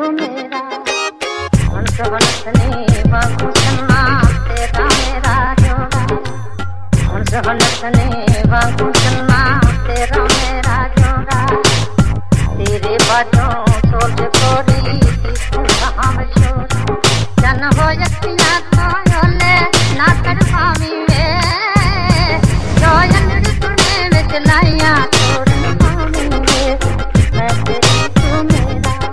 मेरा हंस हंसने वांगू चन्ना तेरा मेरा जोड़ा हंस हंसने वांगू चन्ना तेरा मेरा जोड़ा तेरे बाजों